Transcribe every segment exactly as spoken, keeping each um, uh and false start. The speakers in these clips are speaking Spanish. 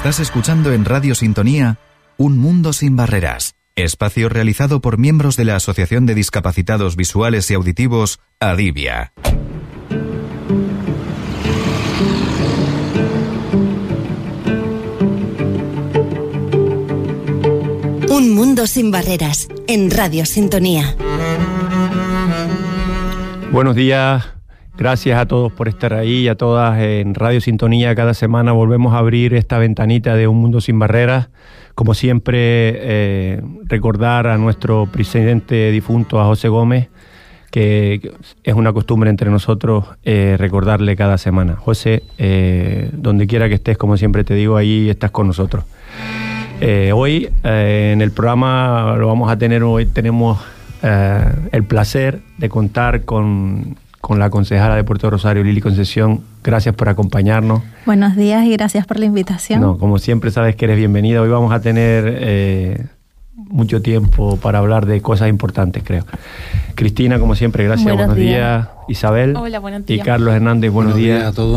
Estás escuchando en Radio Sintonía Un Mundo Sin Barreras, espacio realizado por miembros de la Asociación de Discapacitados Visuales y Auditivos, Adivia. Un Mundo Sin Barreras, en Radio Sintonía. Buenos días. Gracias a todos por estar ahí y a todas en Radio Sintonía. Cada semana volvemos a abrir esta ventanita de Un Mundo Sin Barreras. Como siempre, eh, recordar a nuestro presidente difunto, a José Gómez, que es una costumbre entre nosotros eh, recordarle cada semana. José, eh, donde quiera que estés, como siempre te digo, ahí estás con nosotros. Eh, hoy eh, en el programa lo vamos a tener, hoy tenemos eh, el placer de contar con... con la concejala de Puerto Rosario, Lili Concesión. Gracias por acompañarnos. Buenos días y gracias por la invitación. No, como siempre sabes que eres bienvenida. Hoy vamos a tener eh, mucho tiempo para hablar de cosas importantes, creo. Cristina, como siempre, gracias. Buenos, buenos días. días. Isabel. Hola, buenos días. Y Carlos Hernández, buenos, buenos días. días a todos.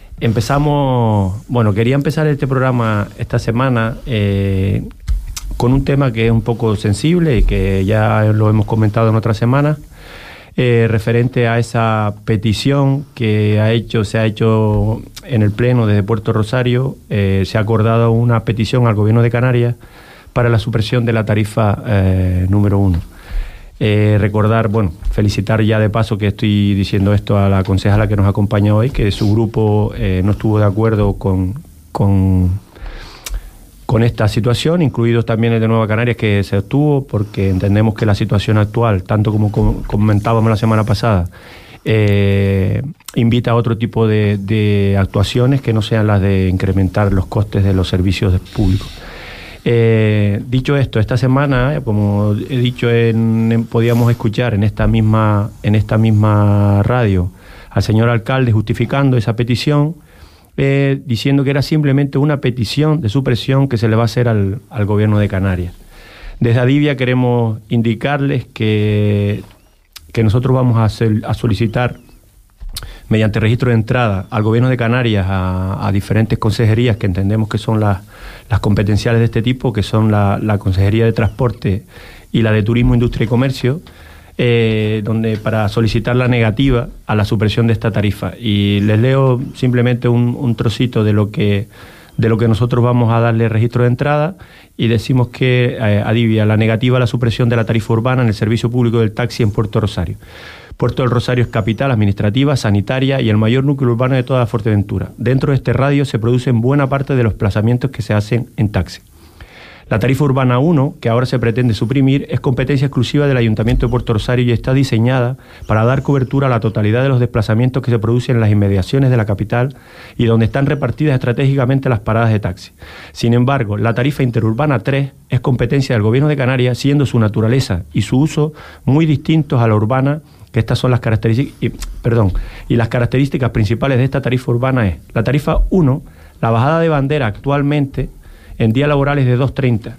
Empezamos, bueno, quería empezar este programa esta semana eh, con un tema que es un poco sensible y que ya lo hemos comentado en otras semanas. Eh, referente a esa petición que ha hecho, se ha hecho en el Pleno desde Puerto Rosario, eh, se ha acordado una petición al Gobierno de Canarias para la supresión de la tarifa eh, número uno. Eh, recordar, bueno, felicitar ya de paso que estoy diciendo esto a la concejala que nos acompaña hoy, que su grupo eh, no estuvo de acuerdo con... con con esta situación, incluidos también el de Nueva Canarias, que se obtuvo porque entendemos que la situación actual, tanto como comentábamos la semana pasada, eh, invita a otro tipo de, de actuaciones que no sean las de incrementar los costes de los servicios públicos. Eh, dicho esto, esta semana, como he dicho, en, en, podíamos escuchar en esta misma, en esta misma radio al señor alcalde justificando esa petición, Eh, diciendo que era simplemente una petición de supresión que se le va a hacer al, al Gobierno de Canarias. Desde Adivia queremos indicarles que, que nosotros vamos a, hacer, a solicitar mediante registro de entrada al Gobierno de Canarias a, a diferentes consejerías que entendemos que son las, las competenciales de este tipo, que son la, la Consejería de Transporte y la de Turismo, Industria y Comercio, Eh, donde para solicitar la negativa a la supresión de esta tarifa. Y les leo simplemente un, un trocito de lo que de lo que nosotros vamos a darle registro de entrada, y decimos que eh, Adivia, la negativa a la supresión de la tarifa urbana en el servicio público del taxi en Puerto Rosario. Puerto del Rosario es capital administrativa, sanitaria y el mayor núcleo urbano de toda Fuerteventura. Dentro de este radio se producen buena parte de los desplazamientos que se hacen en taxi. La tarifa urbana uno, que ahora se pretende suprimir, es competencia exclusiva del Ayuntamiento de Puerto Rosario y está diseñada para dar cobertura a la totalidad de los desplazamientos que se producen en las inmediaciones de la capital y donde están repartidas estratégicamente las paradas de taxi. Sin embargo, la tarifa interurbana tres es competencia del Gobierno de Canarias, siendo su naturaleza y su uso muy distintos a la urbana, que estas son las características, y, perdón, y las características principales de esta tarifa urbana es la tarifa uno, la bajada de bandera actualmente en días laborales de dos treinta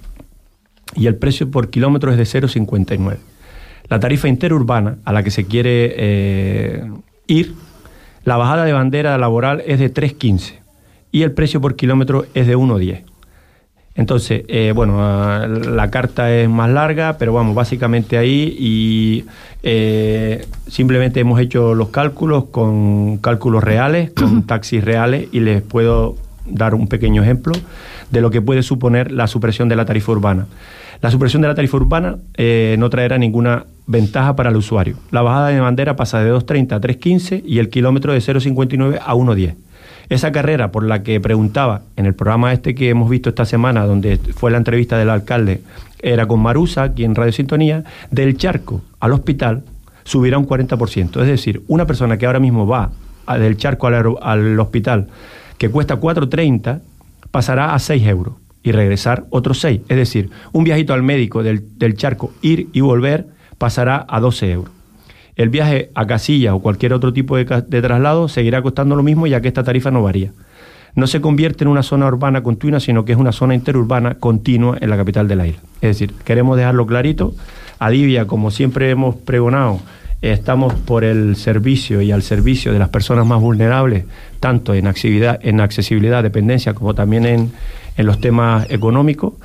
y el precio por kilómetro es de cero cincuenta y nueve. La tarifa interurbana a la que se quiere eh, ir, la bajada de bandera laboral es de tres quince y el precio por kilómetro es de uno diez. Entonces, eh, bueno, la carta es más larga, pero vamos, básicamente ahí, y eh, simplemente hemos hecho los cálculos con cálculos reales, con taxis reales, y les puedo dar un pequeño ejemplo de lo que puede suponer la supresión de la tarifa urbana. La supresión de la tarifa urbana eh, no traerá ninguna ventaja para el usuario. La bajada de bandera pasa de dos treinta a tres quince y el kilómetro de cero cincuenta y nueve a uno diez. Esa carrera por la que preguntaba en el programa este que hemos visto esta semana, donde fue la entrevista del alcalde, era con Marusa, aquí en Radio Sintonía, del Charco al hospital subirá un cuarenta por ciento. Es decir, una persona que ahora mismo va a, del Charco al, al hospital, que cuesta cuatro treinta, pasará a seis euros y regresar otros seis. Es decir, un viajito al médico del, del Charco, ir y volver, pasará a doce euros. El viaje a Casillas o cualquier otro tipo de, de traslado seguirá costando lo mismo, ya que esta tarifa no varía. No se convierte en una zona urbana continua, sino que es una zona interurbana continua en la capital de la isla. Es decir, queremos dejarlo clarito. Adivia, como siempre hemos pregonado, eh, estamos por el servicio y al servicio de las personas más vulnerables, tanto en accesibilidad, en accesibilidad, dependencia, como también en, en los temas económicos,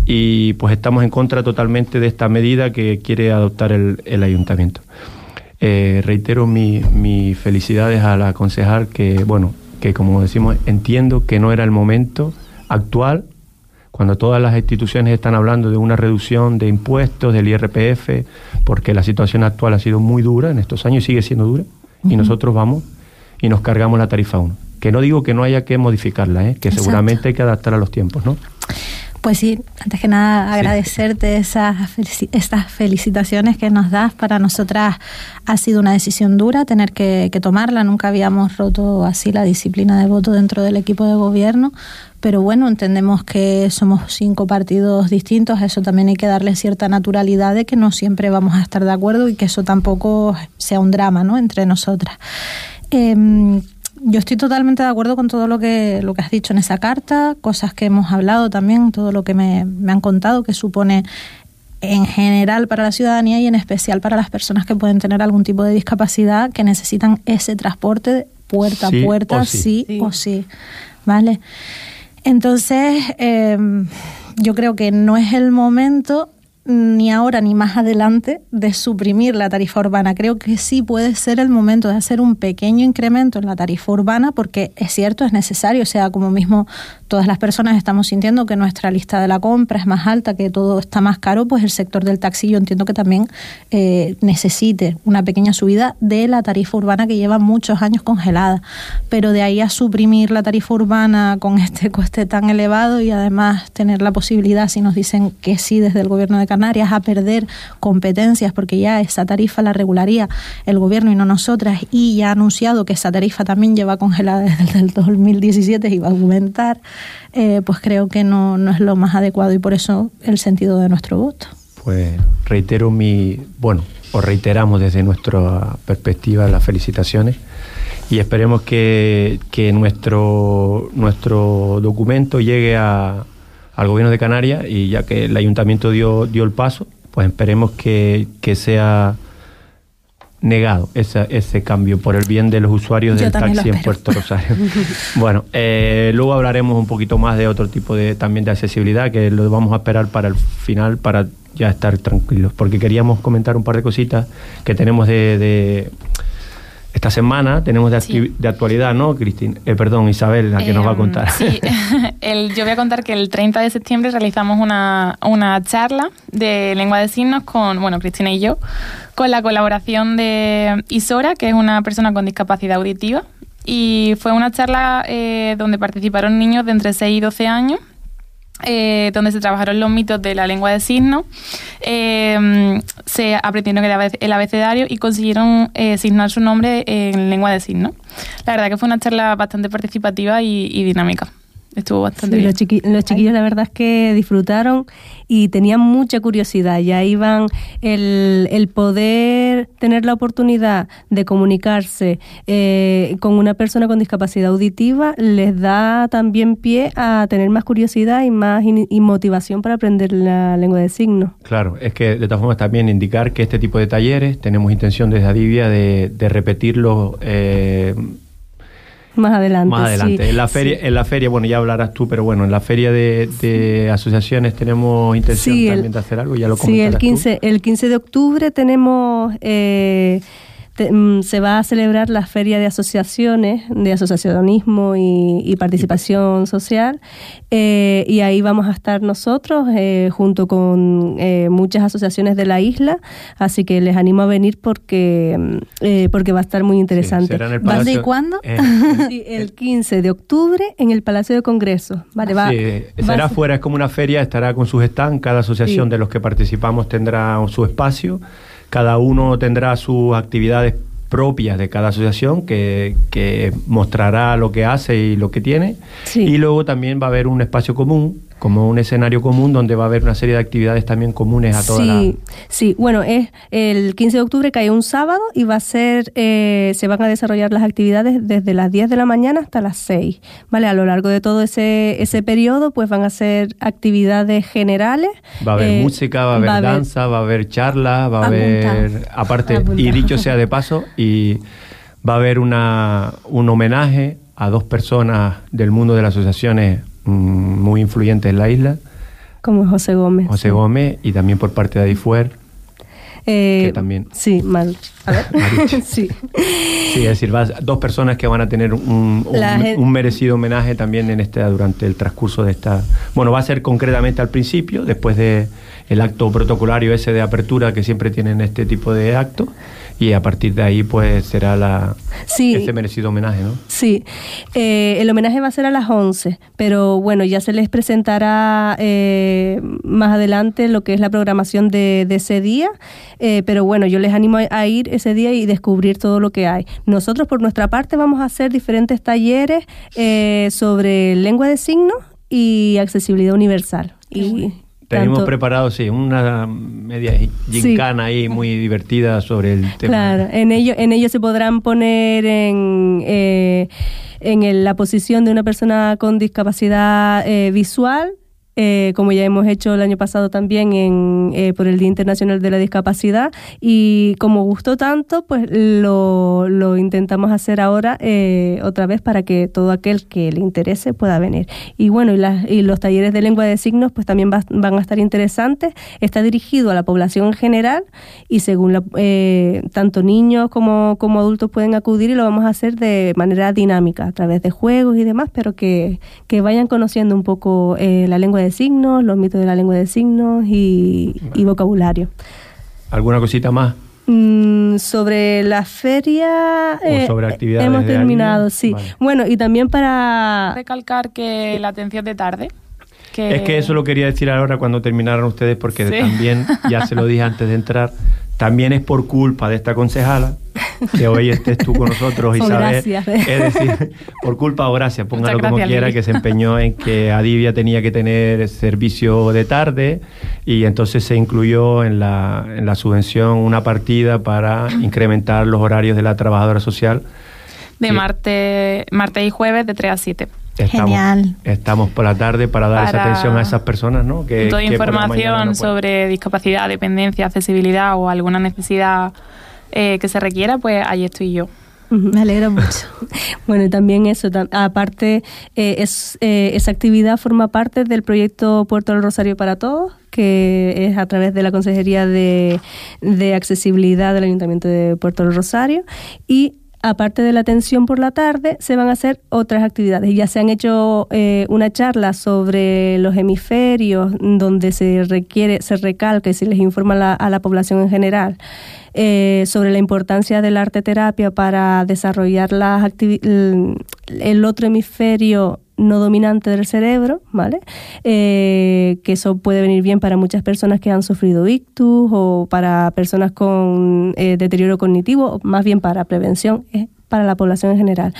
y pues estamos en contra totalmente de esta medida que quiere adoptar el, el ayuntamiento. Eh, reitero mis mi felicidades a la concejal que, bueno, que como decimos, entiendo que no era el momento actual, cuando todas las instituciones están hablando de una reducción de impuestos, del I R P F, porque la situación actual ha sido muy dura en estos años y sigue siendo dura, uh-huh. y nosotros vamos y nos cargamos la tarifa uno. Que no digo que no haya que modificarla, ¿eh? Que Exacto. seguramente hay que adaptar a los tiempos, ¿no? Pues sí, antes que nada agradecerte sí. esas, estas felicitaciones que nos das. Para nosotras ha sido una decisión dura tener que, que tomarla. Nunca habíamos roto así la disciplina de voto dentro del equipo de gobierno, pero bueno, entendemos que somos cinco partidos distintos. A eso también hay que darle cierta naturalidad de que no siempre vamos a estar de acuerdo y que eso tampoco sea un drama, ¿no?, entre nosotras. Eh, Yo estoy totalmente de acuerdo con todo lo que, lo que has dicho en esa carta, cosas que hemos hablado también, todo lo que me, me han contado, que supone en general para la ciudadanía y en especial para las personas que pueden tener algún tipo de discapacidad, que necesitan ese transporte puerta a sí puerta, sí. sí, sí o sí. ¿Vale? Entonces, eh, yo creo que no es el momento ni ahora ni más adelante de suprimir la tarifa urbana. Creo que sí puede ser el momento de hacer un pequeño incremento en la tarifa urbana, porque es cierto, es necesario. O sea, como mismo todas las personas estamos sintiendo que nuestra lista de la compra es más alta, que todo está más caro, pues el sector del taxi yo entiendo que también eh, necesite una pequeña subida de la tarifa urbana que lleva muchos años congelada. Pero de ahí a suprimir la tarifa urbana con este coste tan elevado y además tener la posibilidad, si nos dicen que sí desde el gobierno de Canarias, a perder competencias, porque ya esa tarifa la regularía el gobierno y no nosotras, y ya ha anunciado que esa tarifa también lleva congelada desde el dos mil diecisiete y va a aumentar, eh, pues creo que no, no es lo más adecuado, y por eso el sentido de nuestro voto. Pues reitero mi, bueno, os reiteramos desde nuestra perspectiva las felicitaciones y esperemos que, que nuestro, nuestro documento llegue a al gobierno de Canarias, y ya que el ayuntamiento dio, dio el paso, pues esperemos que, que sea negado ese, ese cambio por el bien de los usuarios Yo del taxi en Puerto Rosario. Bueno, eh, luego hablaremos un poquito más de otro tipo de también de accesibilidad, que lo vamos a esperar para el final, para ya estar tranquilos, porque queríamos comentar un par de cositas que tenemos de... de esta semana tenemos de, acti- sí. de actualidad, ¿no, Cristina? Eh, perdón, Isabel, la que eh, nos va a contar. Sí, el, yo voy a contar que el treinta de septiembre realizamos una, una charla de lengua de signos con, bueno, Cristina y yo, con la colaboración de Isora, que es una persona con discapacidad auditiva, y fue una charla eh, donde participaron niños de entre seis y doce años, Eh, donde se trabajaron los mitos de la lengua de signos, eh, se aprendieron el abecedario y consiguieron eh, signar su nombre en lengua de signos. La verdad que fue una charla bastante participativa y, y dinámica. Estuvo bastante sí, bien. Los, chiqui- los chiquillos la verdad es que disfrutaron y tenían mucha curiosidad. Ya iban el, el poder tener la oportunidad de comunicarse eh, con una persona con discapacidad auditiva, les da también pie a tener más curiosidad y más in- y motivación para aprender la lengua de signos. Claro, es que de todas formas también indicar que este tipo de talleres tenemos intención desde Adivia de, de repetirlos eh, Más adelante. Más adelante. Sí, en la feria, sí. en la feria, bueno, ya hablarás tú, pero bueno, en la feria de, de asociaciones tenemos intención sí, también el, de hacer algo, ya lo sí, comentarás el quince, tú. el quince de octubre tenemos eh, te, mm, se va a celebrar la feria de asociaciones, de asociacionismo y, y participación social, eh, y ahí vamos a estar nosotros eh, junto con eh, muchas asociaciones de la isla, así que les animo a venir porque eh, porque va a estar muy interesante. Sí, será en el ¿Dónde Palacio, y cuándo? Eh, Sí, el quince de octubre en el Palacio de Congresos. Vale, va, sí, va será a- fuera, es como una feria, estará con sus stands, cada asociación Sí. de los que participamos tendrá su espacio, cada uno tendrá sus actividades propias de cada asociación que, que mostrará lo que hace y lo que tiene, Sí. y luego también va a haber un espacio común como un escenario común donde va a haber una serie de actividades también comunes a todas las... Sí, sí, bueno, es el quince de octubre, cae un sábado, y va a ser, eh, se van a desarrollar las actividades desde las diez de la mañana hasta las seis, ¿vale? A lo largo de todo ese, ese periodo, pues van a ser actividades generales. Va a haber eh, música, va a haber va a haber- danza, va a haber charla, va a Apunta. haber... Aparte, Apunta. y dicho sea de paso, y va a haber una, un homenaje a dos personas del mundo de las asociaciones mm, muy influyentes en la isla, Como José Gómez. José sí. Gómez, y también por parte de Adifuer, Eh, que también... Sí, mal. A ver. Mariche. sí. Sí, es decir, va a- dos personas que van a tener un, un, La gen- un merecido homenaje también en este durante el transcurso de esta... Bueno, va a ser concretamente al principio, después de el acto protocolario ese de apertura que siempre tienen este tipo de actos, y a partir de ahí pues será la Sí. ese merecido homenaje, ¿no? Sí, eh, el homenaje va a ser a las once, pero bueno, ya se les presentará eh, más adelante lo que es la programación de, de ese día, eh, pero bueno, yo les animo a, a ir ese día y descubrir todo lo que hay. Nosotros por nuestra parte vamos a hacer diferentes talleres eh, sobre lengua de signos y accesibilidad universal. Y Tenemos tanto- preparado, sí, una media gincana ahí muy divertida sobre el tema. Claro, en ello, en ello se podrán poner en, eh, en el- la posición de una persona con discapacidad eh, visual, eh, como ya hemos hecho el año pasado también en, eh, por el Día Internacional de la Discapacidad, y como gustó tanto, pues lo, lo intentamos hacer ahora eh, otra vez para que todo aquel que le interese pueda venir. Y bueno, y, las, y los talleres de lengua de signos pues también va- van a estar interesantes. Está dirigido a la población en general, y según la, eh, tanto niños como, como adultos pueden acudir, y lo vamos a hacer de manera dinámica, a través de juegos y demás, pero que, que vayan conociendo un poco eh, la lengua de signos, los mitos de la lengua de signos y, y vocabulario. ¿Alguna cosita más? Mm, sobre la feria O sobre actividades hemos de terminado, alguien. sí. Vale. Bueno, y también para... Recalcar que la atención de tarde. Que Es que eso lo quería decir ahora cuando terminaran ustedes, porque Sí. también, ya se lo dije antes de entrar, también es por culpa de esta concejala que hoy estés tú con nosotros, O Isabel. gracias. Es decir, por culpa o gracias, póngalo Muchas como gracias, quiera, Lili. que se empeñó en que Adivia tenía que tener servicio de tarde, y entonces se incluyó en la, en la subvención una partida para incrementar los horarios de la trabajadora social. de Sí. martes, martes y jueves de tres a siete. Estamos, Genial. Estamos por la tarde para dar esa Para atención a esas personas, ¿no? Que, Toda que por la mañana información no pueden. sobre discapacidad, dependencia, accesibilidad o alguna necesidad eh, que se requiera, pues ahí estoy yo. Ujú. Me alegro mucho. Bueno, y también eso, tam- aparte, eh, es, eh, esa actividad forma parte del proyecto Puerto del Rosario para Todos, que es a través de la Consejería de, de Accesibilidad del Ayuntamiento de Puerto del Rosario, y aparte de la atención por la tarde, se van a hacer otras actividades. Ya se han hecho eh, una charla sobre los hemisferios, donde se requiere, se recalca y se les informa a la, a la población en general eh, sobre la importancia de la arte terapia para desarrollar las activi- el, el otro hemisferio no dominante del cerebro, ¿vale? Eh, que eso puede venir bien para muchas personas que han sufrido ictus, o para personas con eh, deterioro cognitivo, o más bien para prevención, eh, para la población en general.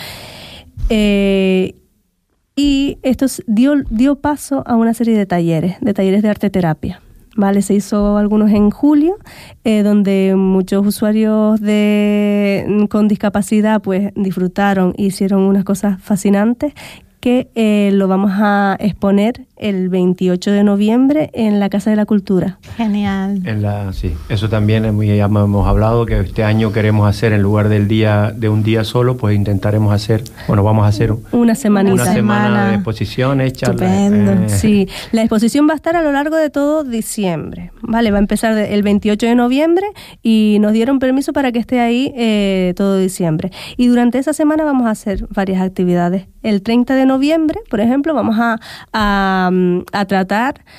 Eh, y esto s- dio, dio paso a una serie de talleres, de talleres de arte terapia. Vale, se hizo algunos en julio, eh, donde muchos usuarios de, con discapacidad pues disfrutaron e hicieron unas cosas fascinantes, que eh, lo vamos a exponer el veintiocho de noviembre en la Casa de la Cultura. Genial. En la, sí, eso también es muy, ya hemos hablado que este año queremos hacer, en lugar del día de un día solo, pues intentaremos hacer, bueno, vamos a hacer un- Una semanita. una semana semana. de exposiciones, charlas. Estupendo. eh, Sí, la exposición va a estar a lo largo de todo diciembre, ¿vale? Va a empezar de- el veintiocho de noviembre, y nos dieron permiso para que esté ahí eh, todo diciembre. Y durante esa semana vamos a hacer varias actividades. El treinta de noviembre, por ejemplo, vamos a, a, a tratar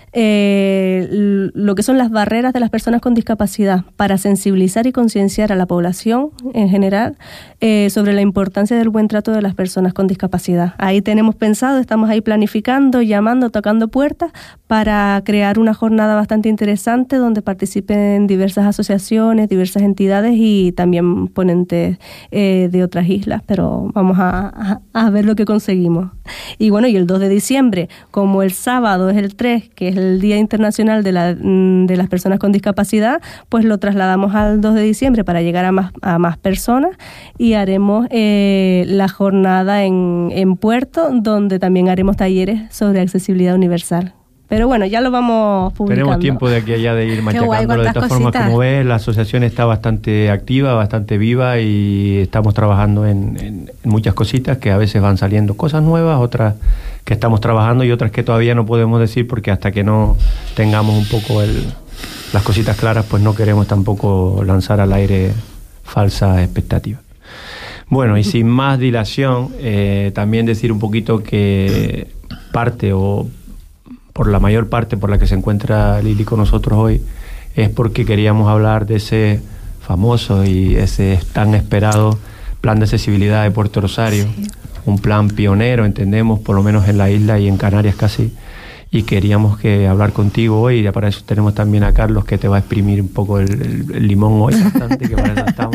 eh, lo que son las barreras de las personas con discapacidad para sensibilizar y concienciar a la población en general eh, sobre la importancia del buen trato de las personas con discapacidad. Ahí tenemos pensado, estamos ahí planificando, llamando, tocando puertas para crear una jornada bastante interesante donde participen diversas asociaciones, diversas entidades y también ponentes eh, de otras islas, pero vamos a, a, a ver lo que conseguimos. Y bueno, y el dos de diciembre, como el sábado es el tres, que es el Día Internacional de, la, de las Personas con Discapacidad, pues lo trasladamos al dos de diciembre para llegar a más, a más personas y haremos eh, la jornada en, en Puerto, donde también haremos talleres sobre accesibilidad universal. Pero bueno, ya lo vamos publicando. Tenemos tiempo de aquí a allá de ir machacándolo. De todas formas, como ves, la asociación está bastante activa, bastante viva y estamos trabajando en, en, en muchas cositas que a veces van saliendo cosas nuevas, otras que estamos trabajando y otras que todavía no podemos decir porque hasta que no tengamos un poco el, las cositas claras, pues no queremos tampoco lanzar al aire falsas expectativas. Bueno, y sin más dilación, eh, también decir un poquito que parte o por la mayor parte por la que se encuentra Lili con nosotros hoy, es porque queríamos hablar de ese famoso y ese tan esperado plan de accesibilidad de Puerto Rosario, sí. Un plan pionero, entendemos, por lo menos en la isla y en Canarias casi, y queríamos que hablar contigo hoy, y para eso tenemos también a Carlos, que te va a exprimir un poco el, el, el limón hoy bastante, que para eso estamos,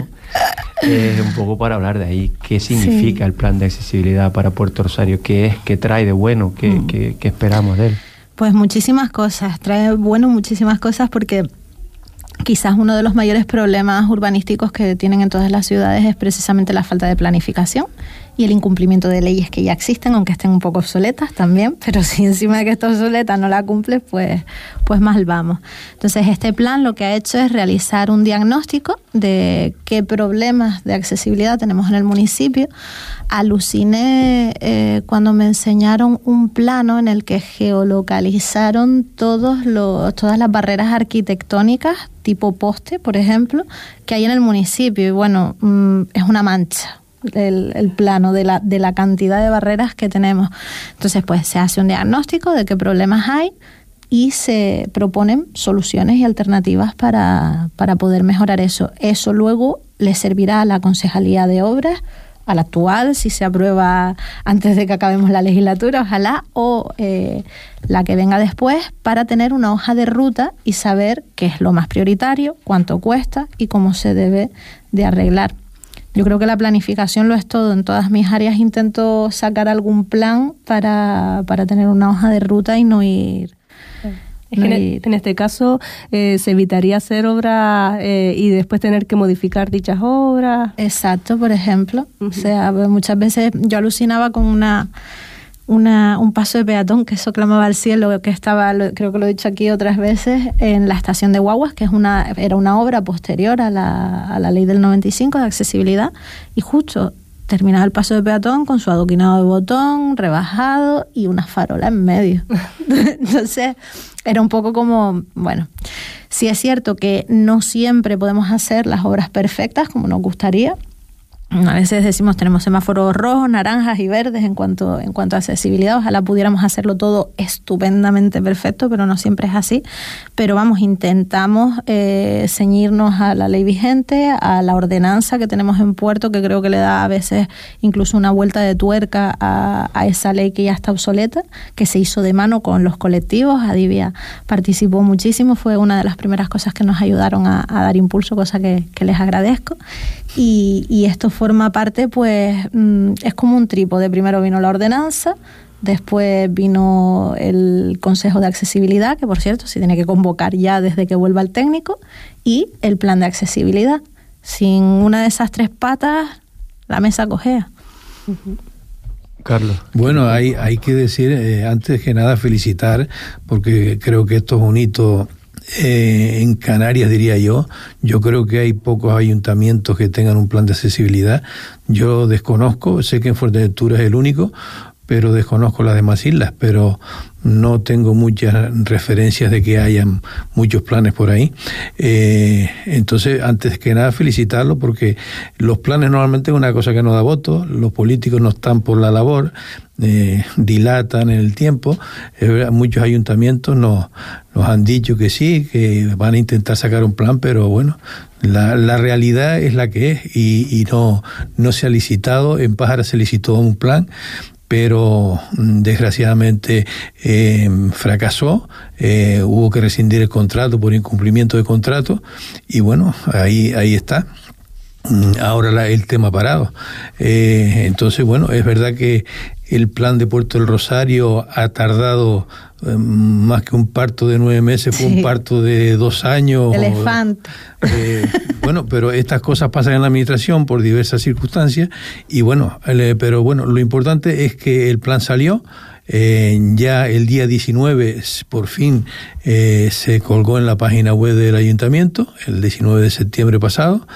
eh, un poco para hablar de ahí, qué significa sí. el plan de accesibilidad para Puerto Rosario, qué es, qué trae de bueno, qué, mm. qué, qué esperamos de él. Pues muchísimas cosas, trae bueno muchísimas cosas porque quizás uno de los mayores problemas urbanísticos que tienen en todas las ciudades es precisamente la falta de planificación y el incumplimiento de leyes que ya existen, aunque estén un poco obsoletas también, pero si encima de que está obsoleta no la cumples, pues, pues mal vamos. Entonces este plan lo que ha hecho es realizar un diagnóstico de qué problemas de accesibilidad tenemos en el municipio. Aluciné eh, cuando me enseñaron un plano en el que geolocalizaron todos los, todas las barreras arquitectónicas tipo poste, por ejemplo, que hay en el municipio. Y bueno, mmm, es una mancha. El, el plano de la, de la cantidad de barreras que tenemos. Entonces, pues se hace un diagnóstico de qué problemas hay y se proponen soluciones y alternativas para, para poder mejorar eso. Eso luego le servirá a la Concejalía de Obras, a la actual, si se aprueba antes de que acabemos la legislatura, ojalá, o eh, la que venga después, para tener una hoja de ruta y saber qué es lo más prioritario, cuánto cuesta y cómo se debe de arreglar. Yo creo que la planificación lo es todo. En todas mis áreas intento sacar algún plan para, para tener una hoja de ruta y no ir... Es no que ir. En este caso eh, se evitaría hacer obras eh, y después tener que modificar dichas obras. Exacto, por ejemplo. Uh-huh. O sea, muchas veces yo alucinaba con una... Una, un paso de peatón que eso clamaba al cielo, que estaba, creo que lo he dicho aquí otras veces, en la estación de Guaguas, que es una era una obra posterior a la, a la ley del noventa y cinco de accesibilidad, y justo terminaba el paso de peatón con su adoquinado de botón, rebajado y una farola en medio. Entonces era un poco como, bueno, sí es cierto que no siempre podemos hacer las obras perfectas como nos gustaría. A veces decimos tenemos semáforos rojos, naranjas y verdes en cuanto, en cuanto a accesibilidad. Ojalá pudiéramos hacerlo todo estupendamente perfecto, pero no siempre es así. Pero vamos, intentamos eh, ceñirnos a la ley vigente, a la ordenanza que tenemos en Puerto, que creo que le da a veces incluso una vuelta de tuerca a, a esa ley que ya está obsoleta, que se hizo de mano con los colectivos. Adivia participó muchísimo, fue una de las primeras cosas que nos ayudaron a, a dar impulso, cosa que, que les agradezco. Y, y esto forma parte, pues, mmm, es como un trípode. Primero vino la ordenanza, después vino el Consejo de Accesibilidad, que por cierto se tiene que convocar ya desde que vuelva el técnico, y el plan de accesibilidad. Sin una de esas tres patas, la mesa cojea. Uh-huh. Carlos. Bueno, hay, hay que decir, eh, antes que nada, felicitar, porque creo que esto es un hito Eh, en Canarias, diría yo. Yo creo que hay pocos ayuntamientos que tengan un plan de accesibilidad. Yo desconozco, sé que en Fuerteventura es el único, pero desconozco las demás islas. Pero no tengo muchas referencias de que hayan muchos planes por ahí. Eh, entonces, antes que nada, felicitarlo, porque los planes normalmente es una cosa que no da voto, los políticos no están por la labor, eh, dilatan en el tiempo. Eh, muchos ayuntamientos nos, nos han dicho que sí, que van a intentar sacar un plan, pero bueno, la, la realidad es la que es, y, y no, no se ha licitado. En Pájara se licitó un plan, pero desgraciadamente eh, fracasó, eh, hubo que rescindir el contrato por incumplimiento de contrato, y bueno, ahí, ahí está. Ahora la, el tema parado. Eh, entonces, bueno, es verdad que el plan de Puerto del Rosario ha tardado eh, más que un parto de nueve meses, fue sí. un parto de dos años. Elefante. Eh, bueno, pero estas cosas pasan en la administración por diversas circunstancias, y bueno, el, pero bueno, lo importante es que el plan salió. Eh, ya el día diecinueve por fin eh, se colgó en la página web del ayuntamiento, el diecinueve de septiembre pasado.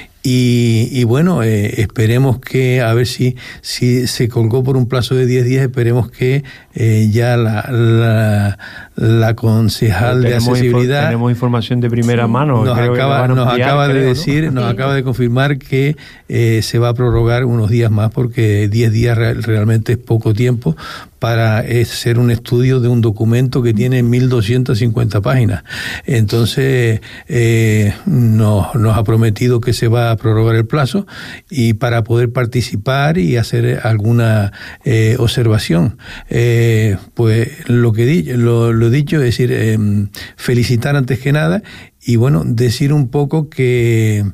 Y, y bueno, eh, esperemos que, a ver si, si se colgó por un plazo de diez días, esperemos que eh, ya la, la, la concejal de accesibilidad... Info, tenemos información de primera sí. mano. Nos acaba, nos ampliar, acaba de creo, decir, ¿no? nos sí. acaba de confirmar que eh, se va a prorrogar unos días más, porque diez días real, realmente es poco tiempo para hacer un estudio de un documento que tiene mil doscientas cincuenta páginas. Entonces, eh, nos, nos ha prometido que se va a prorrogar el plazo, y para poder participar y hacer alguna eh, observación. Eh, pues lo que di, lo, lo dicho, es decir, eh, felicitar antes que nada, y bueno, decir un poco que,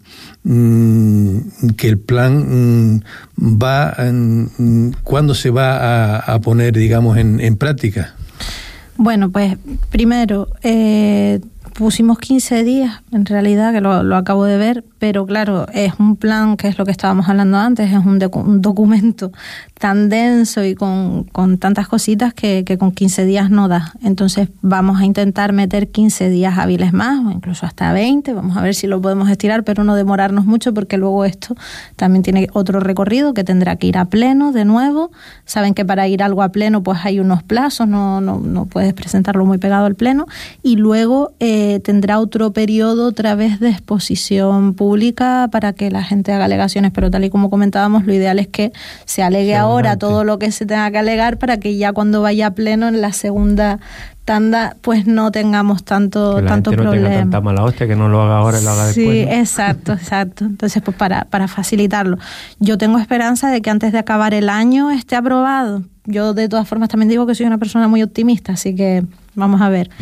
mmm, que el plan mmm, va, mmm, ¿cuándo se va a, a poner, digamos, en, en práctica? Bueno, pues primero, eh, pusimos quince días, en realidad, que lo, lo acabo de ver, pero claro, es un plan, que es lo que estábamos hablando antes, es un, de, un documento tan denso y con, con tantas cositas que, que con quince días no da. Entonces vamos a intentar meter quince días hábiles más, o incluso hasta veinte, vamos a ver si lo podemos estirar, pero no demorarnos mucho, porque luego esto también tiene otro recorrido que tendrá que ir a pleno de nuevo. Saben que para ir algo a pleno pues hay unos plazos, no, no, no puedes presentarlo muy pegado al pleno, y luego eh, tendrá otro periodo otra vez de exposición pública para que la gente haga alegaciones, pero tal y como comentábamos, lo ideal es que se alegue sí, ahora todo lo que se tenga que alegar, para que ya cuando vaya a pleno en la segunda tanda pues no tengamos tanto, que la tanto gente problema. No tenga tanta mala hostia, que no lo haga ahora y lo haga sí, después. Sí, ¿no? exacto, exacto. Entonces, pues para, para facilitarlo. Yo tengo esperanza de que antes de acabar el año esté aprobado. Yo de todas formas también digo que soy una persona muy optimista, así que vamos a ver.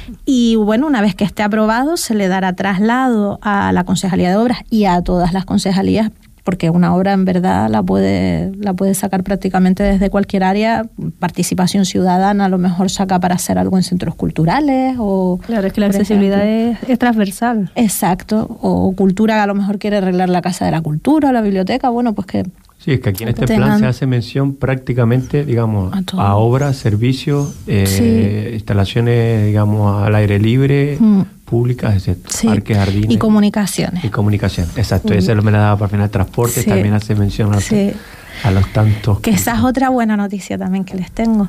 Y bueno, una vez que esté aprobado, se le dará traslado a la Concejalía de Obras y a todas las concejalías, porque una obra en verdad la puede, la puede sacar prácticamente desde cualquier área. Participación ciudadana a lo mejor saca para hacer algo en centros culturales o... Claro, es que la accesibilidad es, es transversal. Exacto, o cultura, a lo mejor quiere arreglar la Casa de la Cultura, la biblioteca, bueno, pues que... Sí, es que aquí en este tengan... plan se hace mención prácticamente, digamos, a, a obras, servicios, eh, sí. instalaciones, digamos, al aire libre, mm. públicas, etcétera, sí. parques, jardines. Y comunicaciones. Y comunicación, exacto. Mm. Ese me la daba para final transporte, sí. también hace mención a, sí. a los tantos. Que esa es otra buena noticia también que les tengo.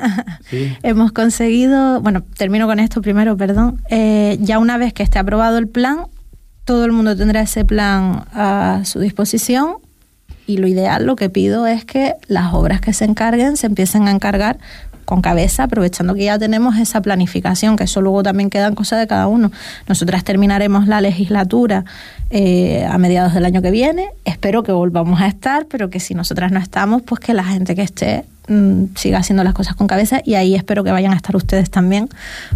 Sí. Hemos conseguido, bueno, termino con esto primero, perdón. Eh, ya una vez que esté aprobado el plan, todo el mundo tendrá ese plan a su disposición. Y lo ideal, lo que pido es que las obras que se encarguen se empiecen a encargar con cabeza, aprovechando que ya tenemos esa planificación, que eso luego también quedan cosas de cada uno. Nosotras terminaremos la legislatura eh, a mediados del año que viene. Espero que volvamos a estar, pero que si nosotras no estamos, pues que la gente que esté mmm, siga haciendo las cosas con cabeza, y ahí espero que vayan a estar ustedes también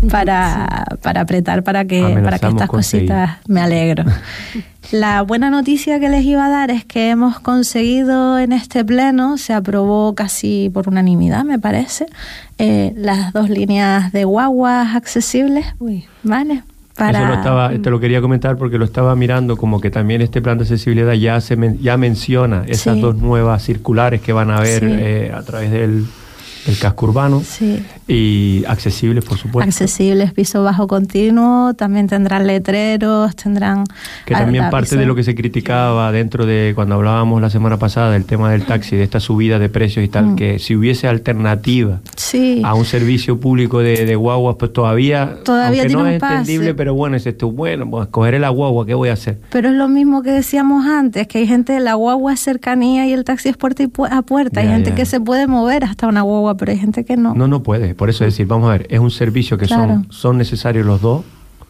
para, sí. para apretar para que, para que estas cositas, me alegro. La buena noticia que les iba a dar es que hemos conseguido en este pleno, se aprobó casi por unanimidad, me parece, eh, las dos líneas de guaguas accesibles. Uy, ¿vale? Para... Eso lo estaba, te lo quería comentar porque lo estaba mirando, como que también este plan de accesibilidad ya se men, ya menciona esas sí. dos nuevas circulares que van a haber sí. eh, a través del, del casco urbano. Sí. Y accesibles, por supuesto. Accesibles, piso bajo continuo, también tendrán letreros, tendrán... Que también parte de lo que se criticaba dentro de cuando hablábamos la semana pasada del tema del taxi, de esta subida de precios y tal, mm. que si hubiese alternativa sí. a un servicio público de, de guaguas, pues todavía, todavía aunque no es pase. entendible, pero bueno, es esto, bueno, pues cogeré la guagua, ¿qué voy a hacer? Pero es lo mismo que decíamos antes, que hay gente, la guagua es cercanía y el taxi es puerta y pu- a puerta. Ya, hay gente ya. que se puede mover hasta una guagua, pero hay gente que no. No, no puede. Por eso es decir, vamos a ver, es un servicio que claro. son, son necesarios los dos,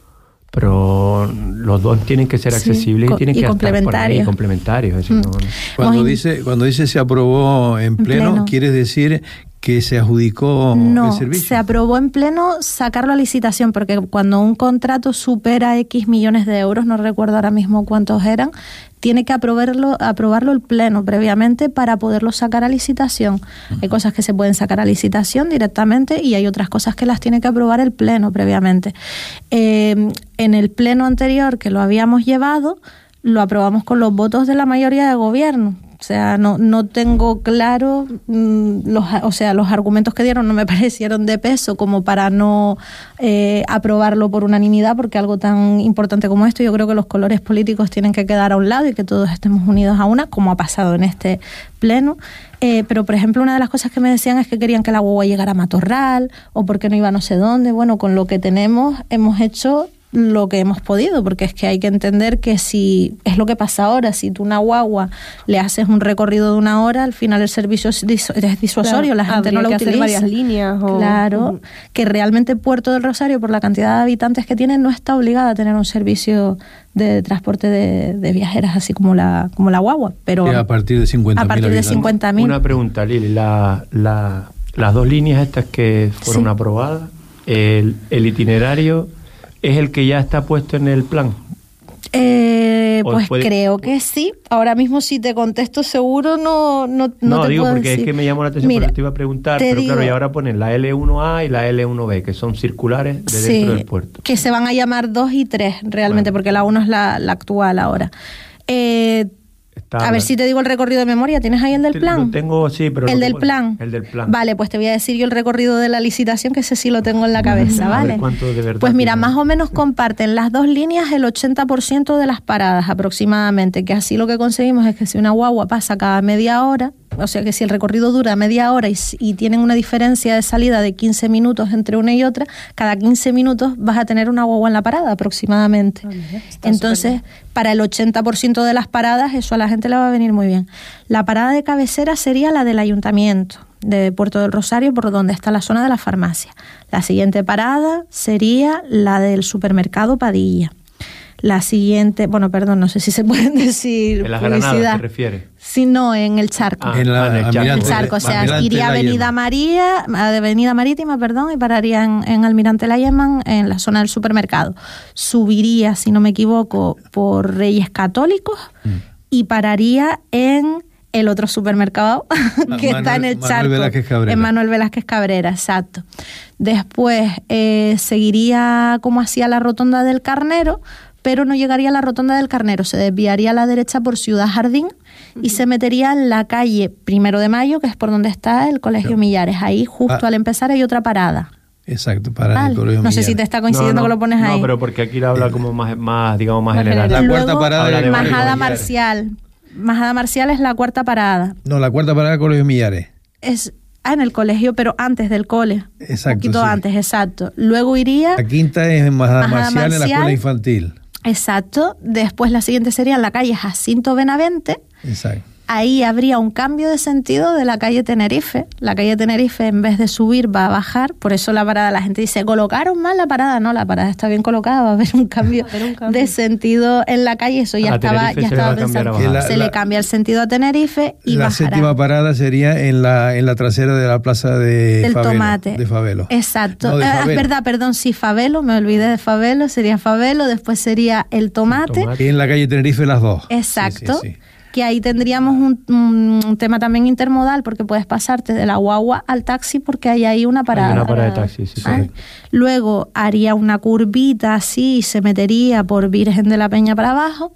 pero los dos tienen que ser accesibles sí, y tienen y que estar por ahí complementarios. Es decir, mm. no, no. Cuando dice cuando dice se aprobó en pleno, en pleno. ¿Quiere decir que se adjudicó no, el servicio? Se aprobó en pleno sacarlo a licitación, porque cuando un contrato supera X millones de euros, no recuerdo ahora mismo cuántos eran, tiene que aprobarlo, aprobarlo el pleno previamente para poderlo sacar a licitación. Uh-huh. Hay cosas que se pueden sacar a licitación directamente y hay otras cosas que las tiene que aprobar el pleno previamente. Eh, en el pleno anterior que lo habíamos llevado, lo aprobamos con los votos de la mayoría de gobierno. O sea, no, no tengo claro, mmm, los, o sea, los argumentos que dieron no me parecieron de peso como para no eh, aprobarlo por unanimidad, porque algo tan importante como esto, yo creo que los colores políticos tienen que quedar a un lado y que todos estemos unidos a una, como ha pasado en este pleno. Eh, pero, por ejemplo, una de las cosas que me decían es que querían que la guagua llegara a Matorral o porque no iba no sé dónde. Bueno, con lo que tenemos hemos hecho lo que hemos podido, porque es que hay que entender que si es lo que pasa ahora, si tú una guagua le haces un recorrido de una hora, al final el servicio es, disu- es disuasorio, claro, la gente no lo que utiliza. Hacer varias líneas o... Claro, uh-huh. que realmente Puerto del Rosario, por la cantidad de habitantes que tiene, no está obligada a tener un servicio de transporte de, de viajeras así como la como la guagua, pero a partir de cincuenta mil a partir de cincuenta mil. Una pregunta, Lili, la, la, las dos líneas estas que fueron sí. aprobadas, el, el itinerario ¿es el que ya está puesto en el plan? Eh, pues puede... creo que sí. Ahora mismo si te contesto seguro no no, no, no te digo puedo porque decir. Es que me llamó la atención. Mira, porque te iba a preguntar, pero digo, claro, y ahora ponen la L uno A y la L uno B, que son circulares de sí, dentro del puerto. Que se van a llamar dos y tres realmente, bueno. porque la uno es la, la actual ahora. Eh, Está, a ver si te digo el recorrido de memoria. ¿Tienes ahí el del plan? Lo tengo, sí, pero... ¿El del plan? El del plan. Vale, pues te voy a decir yo el recorrido de la licitación, que ese sí lo tengo en la cabeza, ¿vale? A ver cuánto de verdad pues mira, tiene. Más o menos comparten las dos líneas el ochenta por ciento de las paradas aproximadamente, que así lo que conseguimos es que si una guagua pasa cada media hora, o sea que si el recorrido dura media hora y, y tienen una diferencia de salida de quince minutos entre una y otra, cada quince minutos vas a tener una guagua en la parada aproximadamente. Oh, Entonces, para el ochenta por ciento de las paradas, eso a la gente le va a venir muy bien. La parada de cabecera sería la del ayuntamiento de Puerto del Rosario, por donde está la zona de la farmacia. La siguiente parada sería la del supermercado Padilla. La siguiente, bueno, perdón, no sé si se pueden decir ¿En las publicidad. Granadas te refieres? Sí, no, en el Charco. Ah, en, la, en el Charco. Almirante, el Charco, o sea, Almirante iría a Avenida María, Avenida Marítima, perdón, y pararía en, en Almirante Layeman, en la zona del supermercado. Subiría, si no me equivoco, por Reyes Católicos mm. y pararía en el otro supermercado que Manuel, está en el Charco. Manuel Velázquez Cabrera. En Manuel Velázquez Cabrera, exacto. Después eh, seguiría como hacia la rotonda del Carnero, pero no llegaría a la rotonda del Carnero, se desviaría a la derecha por Ciudad Jardín uh-huh. y se metería en la calle Primero de Mayo, que es por donde está el Colegio sí. Millares. Ahí justo ah. al empezar hay otra parada. Exacto, para vale. el Colegio No Millares. sé si te está coincidiendo no, no, que lo pones no, ahí. No, pero porque aquí lo habla como más, más digamos, más, más general. La Luego, cuarta parada de Majada Marcial. Majada Marcial es la cuarta parada. No, la cuarta parada del Colegio Millares. Es... Ah, en el colegio, pero antes del cole. Exacto. Un poquito sí. antes, exacto. Luego iría... La quinta es en Majada, Majada Marcial, Marcial, en la escuela infantil. Exacto. Después la siguiente sería en la calle Jacinto Benavente. Exacto. Ahí habría un cambio de sentido de la calle Tenerife. La calle Tenerife, en vez de subir, va a bajar. Por eso la parada, la gente dice, ¿colocaron mal la parada? No, la parada está bien colocada. Va a haber un cambio, un cambio. de sentido en la calle. Eso ya estaba, ya estaba pensando. La, se la, le cambia el sentido a Tenerife y la bajará. Séptima parada sería en la en la trasera de la plaza de Del Favelo. Tomate. De Favelo. Exacto. No, de Es Favelo. verdad, perdón, sí, Favelo. Me olvidé de Favelo. Sería Favelo. Después sería el Tomate. El tomate. Y en la calle Tenerife las dos. Exacto. Sí, sí, sí. Que ahí tendríamos un, un tema también intermodal, porque puedes pasarte de la guagua al taxi porque hay ahí una parada. Hay una parada de taxi, sí, ¿Ah? Luego haría una curvita así y se metería por Virgen de la Peña para abajo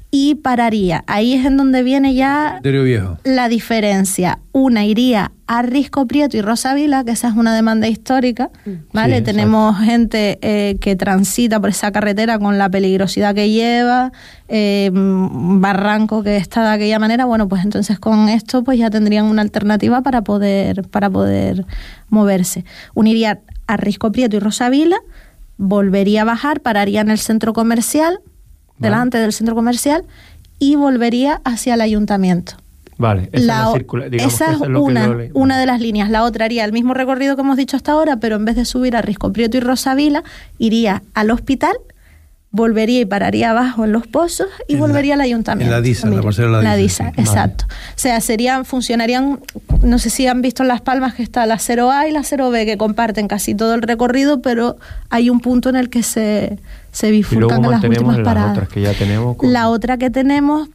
y pararía. Ahí es en donde viene ya Viejo. la diferencia. Una iría a Risco Prieto y Rosavila, que esa es una demanda histórica, ¿vale? Sí, tenemos gente eh, que transita por esa carretera con la peligrosidad que lleva, eh, barranco que está de aquella manera. Bueno, pues entonces con esto pues ya tendrían una alternativa para poder, para poder moverse. Uniría a Risco Prieto y Rosavila, volvería a bajar, pararía en el centro comercial, delante del centro comercial, y volvería hacia el ayuntamiento. Vale, esa la, es, la circula, digamos esa que es eso es lo una, que lo... una de las líneas. La otra haría el mismo recorrido que hemos dicho hasta ahora, pero en vez de subir a Risco Prieto y Rosavila, iría al hospital, volvería y pararía abajo en Los Pozos y en volvería la, al ayuntamiento. En la DISA, en la parcela de la DISA. La DISA, exacto. Vale. O sea, serían, funcionarían, no sé si han visto en Las Palmas que está la cero A y la cero B, que comparten casi todo el recorrido, pero hay un punto en el que se, se bifurcan en las últimas paradas. Las otras que ya tenemos con... La otra que tenemos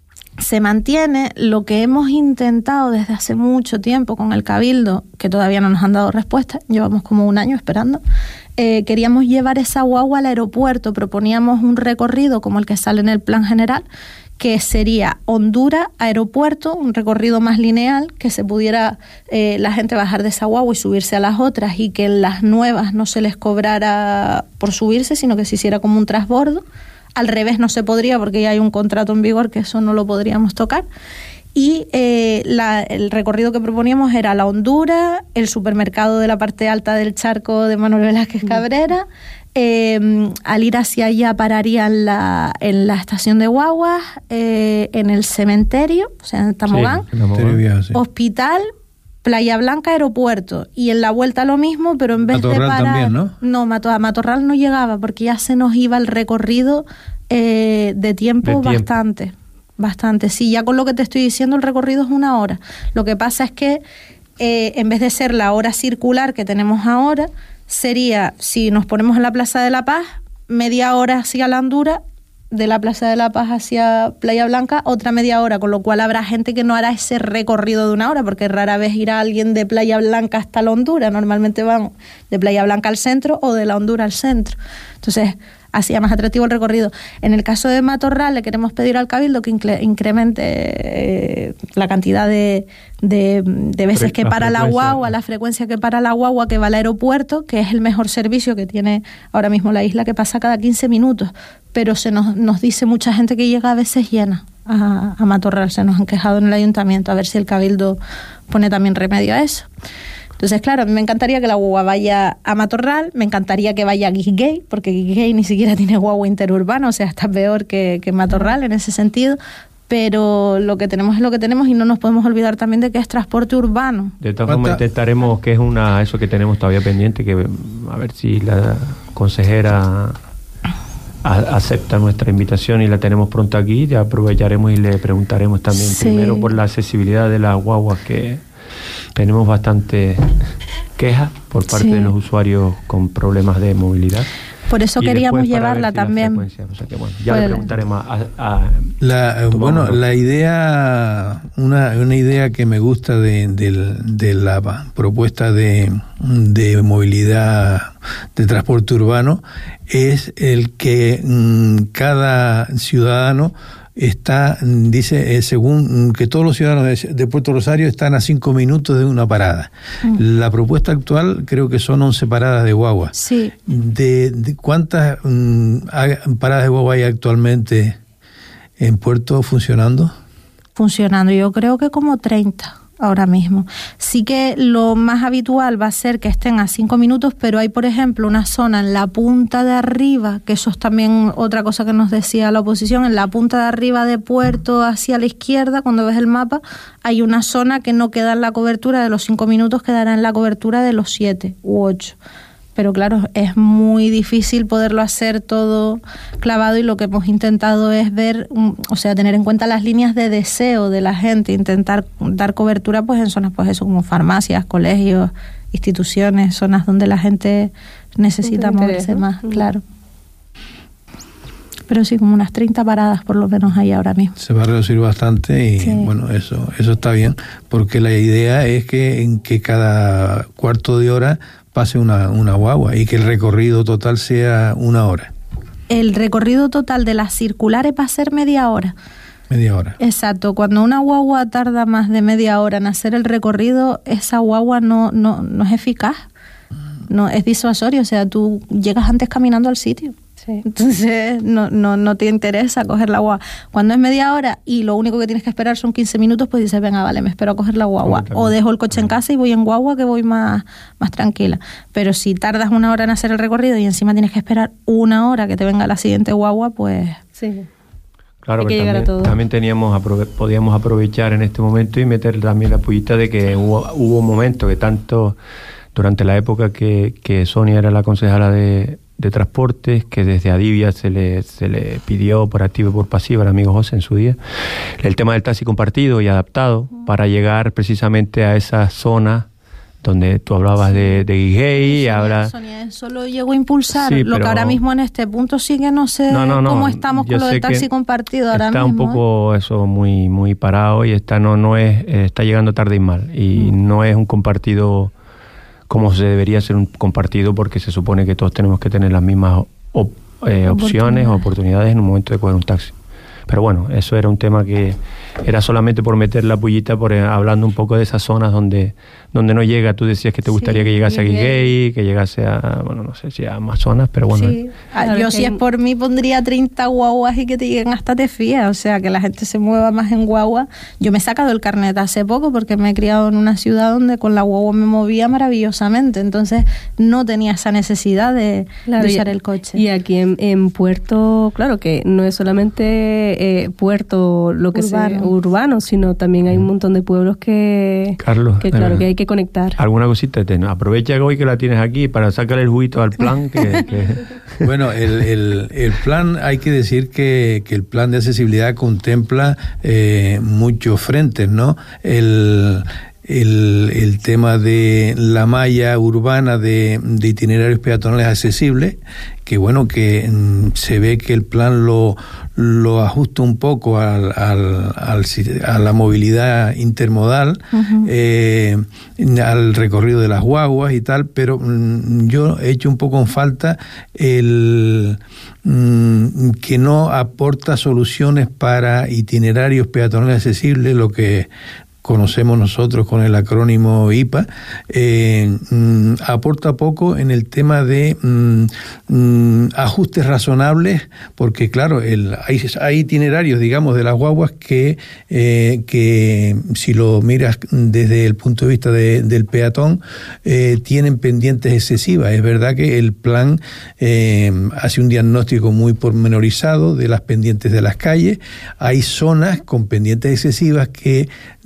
se mantiene. Lo que hemos intentado desde hace mucho tiempo con el Cabildo, que todavía no nos han dado respuesta, llevamos como un año esperando, eh, queríamos llevar esa guagua al aeropuerto. Proponíamos un recorrido como el que sale en el plan general, que sería Honduras, aeropuerto, un recorrido más lineal, que se pudiera eh, la gente bajar de esa guagua y subirse a las otras, y que en las nuevas no se les cobrara por subirse, sino que se hiciera como un transbordo. Al revés no se podría, porque ya hay un contrato en vigor que eso no lo podríamos tocar. Y eh, la, el recorrido que proponíamos era la Honduras, el supermercado de la parte alta del charco de Manuel Velázquez Cabrera. Eh, al ir hacia allá pararía en la, en la estación de guaguas, eh, en el cementerio, o sea, en Tamogán, sí, en Viejo, sí. hospital, Playa Blanca, aeropuerto, y en la vuelta lo mismo, pero en vez Matorral de parar... también, ¿no? No, Mato, a Matorral no llegaba, porque ya se nos iba el recorrido eh, de tiempo, de tiempo bastante, bastante. Sí, ya con lo que te estoy diciendo el recorrido es una hora. Lo que pasa es que eh, en vez de ser la hora circular que tenemos ahora, sería, si nos ponemos en la Plaza de la Paz, media hora hacia la Honduras, de la Plaza de la Paz hacia Playa Blanca, otra media hora, con lo cual habrá gente que no hará ese recorrido de una hora, porque rara vez irá alguien de Playa Blanca hasta la Honduras. Normalmente van de Playa Blanca al centro o de la Honduras al centro. Entonces, hacía más atractivo el recorrido. En el caso de Matorral, le queremos pedir al Cabildo que incre- incremente eh, la cantidad de, de, de veces que para la guagua, la frecuencia que para la guagua que va al aeropuerto, que es el mejor servicio que tiene ahora mismo la isla, que pasa cada quince minutos. Pero se nos, nos dice mucha gente que llega a veces llena a, a Matorral. Se nos han quejado en el ayuntamiento, a ver si el Cabildo pone también remedio a eso. Entonces, claro, a mí me encantaría que la guagua vaya a Matorral, me encantaría que vaya a Guisguey, porque Guisguey ni siquiera tiene guagua interurbana, o sea, está peor que, que Matorral en ese sentido, pero lo que tenemos es lo que tenemos, y no nos podemos olvidar también de que es transporte urbano. De todas formas intentaremos, que es una eso que tenemos todavía pendiente, que a ver si la consejera a, acepta nuestra invitación y la tenemos pronto aquí, ya aprovecharemos y le preguntaremos también, sí, primero por la accesibilidad de las guaguas, que tenemos bastante quejas por parte, sí, de los usuarios con problemas de movilidad. Por eso y queríamos llevarla si también. O sea que, bueno, ya pues, le preguntaremos a... a la, bueno, no. la idea, una, una idea que me gusta de, de, de la propuesta de, de movilidad de transporte urbano es el que mmm, cada ciudadano está, dice, eh, según que todos los ciudadanos de, de Puerto Rosario están a cinco minutos de una parada. Mm. La propuesta actual creo que son once paradas de guagua. Sí. ¿De, de cuántas mm, paradas de guagua hay actualmente en Puerto funcionando? Funcionando, yo creo que como treinta ahora mismo. Sí que lo más habitual va a ser que estén a cinco minutos, pero hay, por ejemplo, una zona en la punta de arriba, que eso es también otra cosa que nos decía la oposición, en la punta de arriba de Puerto hacia la izquierda, cuando ves el mapa, hay una zona que no queda en la cobertura de los cinco minutos, quedará en la cobertura de los siete u ocho. Pero claro, es muy difícil poderlo hacer todo clavado, y lo que hemos intentado es ver, o sea, tener en cuenta las líneas de deseo de la gente, intentar dar cobertura pues en zonas pues eso, como farmacias, colegios, instituciones, zonas donde la gente necesita moverse más, claro. Pero sí, como unas treinta paradas por lo menos hay ahora mismo. Se va a reducir bastante y sí, bueno, eso eso está bien, porque la idea es que en que cada cuarto de hora pase una, una guagua y que el recorrido total sea una hora. el recorrido total de las circulares va a ser media hora. Media hora. Exacto. Cuando una guagua tarda más de media hora en hacer el recorrido, esa guagua no, no, no es eficaz. No, es disuasorio. O sea, tú llegas antes caminando al sitio. Sí. Entonces no, no, no te interesa coger la guagua. Cuando es media hora y lo único que tienes que esperar son quince minutos, pues dices, venga, vale, me espero a coger la guagua. O dejo el coche en casa y voy en guagua, que voy más, más tranquila. Pero si tardas una hora en hacer el recorrido y encima tienes que esperar una hora que te venga la siguiente guagua, pues... Sí. Claro, que también, también teníamos aprove- podíamos aprovechar en este momento y meter también la pullita de que hubo, hubo un momento que tanto durante la época que, que Sonia era la concejala de, de transportes, que desde Adivia se le, se le pidió por activa y por pasiva al amigo José en su día, el tema del taxi compartido y adaptado para llegar precisamente a esa zona donde tú hablabas sí. de, de Guigay y ahora... Sonia, eso lo llegó a impulsar, sí, lo que ahora mismo en este punto sí que no sé no, no, no, cómo estamos con lo del taxi compartido ahora está mismo. Está un poco ¿eh? eso muy muy parado y está no no es eh, está llegando tarde y mal y mm. no es un compartido como se debería ser un compartido, porque se supone que todos tenemos que tener las mismas op, eh, opciones o oportunidades en un momento de coger un taxi. Pero bueno, eso era un tema que era solamente por meter la pullita, por, eh, hablando un poco de esas zonas donde donde no llega. Tú decías que te gustaría sí, que llegase a Guigay, que llegase a, bueno, no sé si a más zonas, pero bueno. Sí. Ah, yo si es por mí pondría treinta guaguas y que te lleguen hasta Tefía, o sea, que la gente se mueva más en guagua. Yo me he sacado el carnet hace poco porque me he criado en una ciudad donde con la guagua me movía maravillosamente, entonces no tenía esa necesidad de, claro, de usar el coche. Y aquí en, en Puerto, claro que no es solamente eh, Puerto lo que urbano. sea urbano, sino también hay un montón de pueblos que, Carlos, que claro, que hay que conectar. ¿Alguna cosita? Te, aprovecha hoy que la tienes aquí para sacarle el juguito al plan. que, que... Bueno, el, el, el plan, hay que decir que, que el plan de accesibilidad contempla eh, muchos frentes, ¿no? El... El, el tema de la malla urbana de, de itinerarios peatonales accesibles, que bueno, que mm, se ve que el plan lo, lo ajusta un poco al, al, al, a la movilidad intermodal, uh-huh. eh, al recorrido de las guaguas y tal, pero mm, yo he hecho un poco en falta el mm, que no aporta soluciones para itinerarios peatonales accesibles, lo que conocemos nosotros con el acrónimo I P A, eh, mm, aporta poco en el tema de mm, mm, ajustes razonables, porque claro, el, hay, hay itinerarios, digamos, de las guaguas que, eh, que si lo miras desde el punto de vista de, del peatón, eh, tienen pendientes excesivas. Es verdad que el plan eh, hace un diagnóstico muy pormenorizado de las pendientes de las calles. Hay zonas con pendientes excesivas que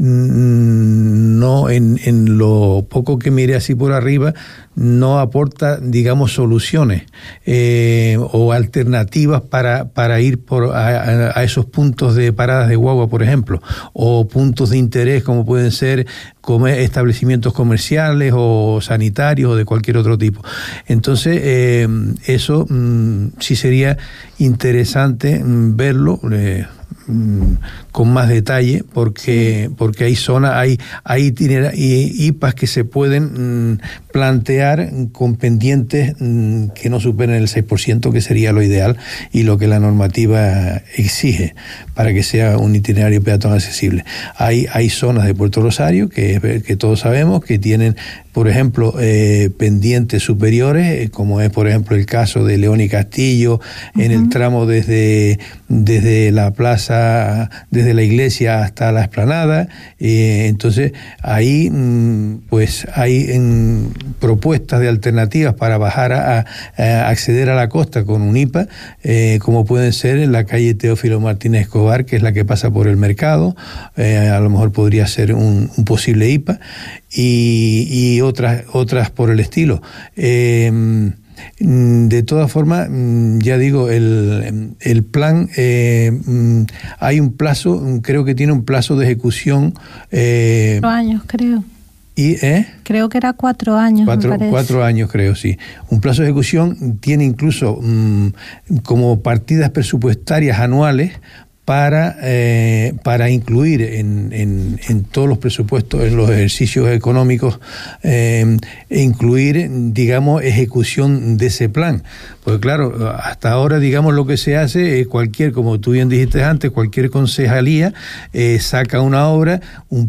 no, en, en lo poco que mire así por arriba, no aporta, digamos, soluciones eh, o alternativas para, para ir por a, a esos puntos de paradas de guagua, por ejemplo, o puntos de interés como pueden ser comer, establecimientos comerciales o sanitarios o de cualquier otro tipo. Entonces, eh, eso mm, sí sería interesante mm, verlo eh, con más detalle, porque sí. porque hay zonas, hay hay I P As que se pueden mm, plantear con pendientes mm, que no superen el seis por ciento, que sería lo ideal y lo que la normativa exige para que sea un itinerario peatonal accesible. Hay hay zonas de Puerto Rosario que, que todos sabemos que tienen, por ejemplo, eh, pendientes superiores, como es, por ejemplo, el caso de León y Castillo, uh-huh. en el tramo desde, desde la plaza, desde la iglesia hasta la explanada. Eh, entonces, ahí pues hay en, propuestas de alternativas para bajar a, a, a acceder a la costa con un I P A, eh, como pueden ser en la calle Teófilo Martínez Escobar, que es la que pasa por el mercado. Eh, a lo mejor podría ser un, un posible I P A. Y, y otras otras por el estilo. Eh, de todas formas, ya digo, el, el plan, eh, hay un plazo, creo que tiene un plazo de ejecución. Eh, cuatro años, creo. Y, ¿eh? Creo que era cuatro años. Cuatro, me parece. cuatro años, creo, sí. Un plazo de ejecución tiene incluso mmm, como partidas presupuestarias anuales para, eh, para incluir en, en, en todos los presupuestos, en los ejercicios económicos, eh, incluir, digamos, ejecución de ese plan. Porque claro, hasta ahora, digamos, lo que se hace es cualquier, como tú bien dijiste antes, cualquier concejalía eh, saca una obra un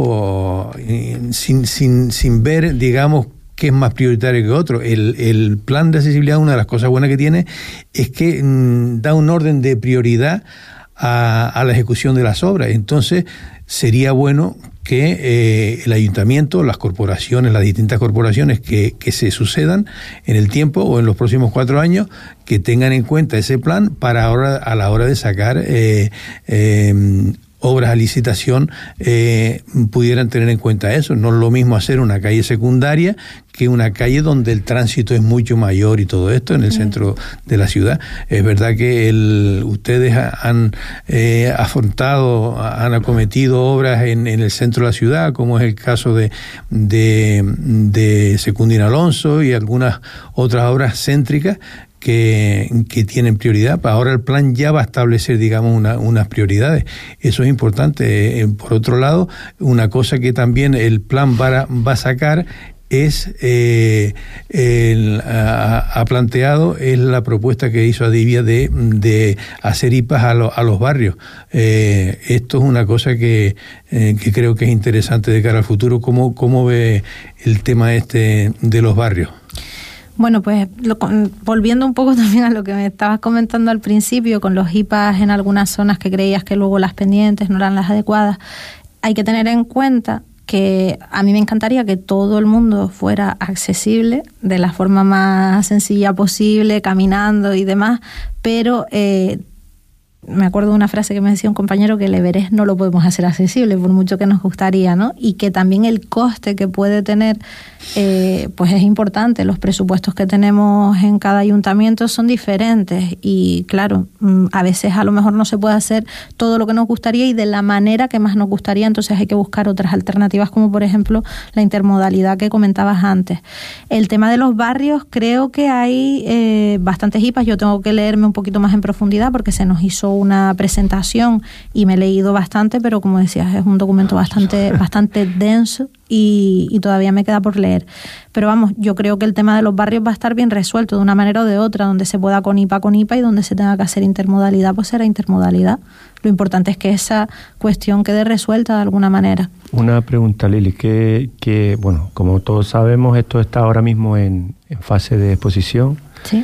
poco eh, sin, sin, sin ver, digamos, que es más prioritario que otro. El, el plan de accesibilidad, una de las cosas buenas que tiene, es que mmm, da un orden de prioridad a, a la ejecución de las obras. Entonces, sería bueno que eh, el ayuntamiento, las corporaciones, las distintas corporaciones que, que se sucedan en el tiempo o en los próximos cuatro años, que tengan en cuenta ese plan para ahora, a la hora de sacar eh, eh, obras a licitación, eh, pudieran tener en cuenta eso. No es lo mismo hacer una calle secundaria que una calle donde el tránsito es mucho mayor y todo esto en el sí. centro de la ciudad. Es verdad que el, ustedes han eh, afrontado, han acometido obras en, en el centro de la ciudad, como es el caso de, de, de Secundina Alonso y algunas otras obras céntricas, Que, que tienen prioridad. Ahora el plan ya va a establecer, digamos, una, unas prioridades. Eso es importante. Eh, por otro lado, una cosa que también el plan va a, va a sacar es, eh, el, ha, ha planteado, es la propuesta que hizo Adivia de, de hacer I P As a, lo, a los barrios. Eh, esto es una cosa que, eh, que creo que es interesante de cara al futuro. ¿Cómo, cómo ve el tema este de los barrios? Bueno, pues lo, volviendo un poco también a lo que me estabas comentando al principio, con los I P As en algunas zonas que creías que luego las pendientes no eran las adecuadas, hay que tener en cuenta que a mí me encantaría que todo el mundo fuera accesible de la forma más sencilla posible, caminando y demás, pero eh, me acuerdo de una frase que me decía un compañero, que el Everest no lo podemos hacer accesible por mucho que nos gustaría, ¿no? Y que también el coste que puede tener eh, pues es importante. Los presupuestos que tenemos en cada ayuntamiento son diferentes y claro, a veces a lo mejor no se puede hacer todo lo que nos gustaría y de la manera que más nos gustaría, entonces hay que buscar otras alternativas, como por ejemplo la intermodalidad que comentabas antes. El tema de los barrios, creo que hay eh, bastantes I P As. Yo tengo que leerme un poquito más en profundidad porque se nos hizo una presentación y me he leído bastante, pero como decías, es un documento bastante, bastante denso y, y todavía me queda por leer. Pero vamos, yo creo que el tema de los barrios va a estar bien resuelto de una manera o de otra, donde se pueda con I P A, con I P A, y donde se tenga que hacer intermodalidad, pues será intermodalidad. Lo importante es que esa cuestión quede resuelta de alguna manera. Una pregunta, Lili, que, que bueno, como todos sabemos, esto está ahora mismo en, en fase de exposición. Sí.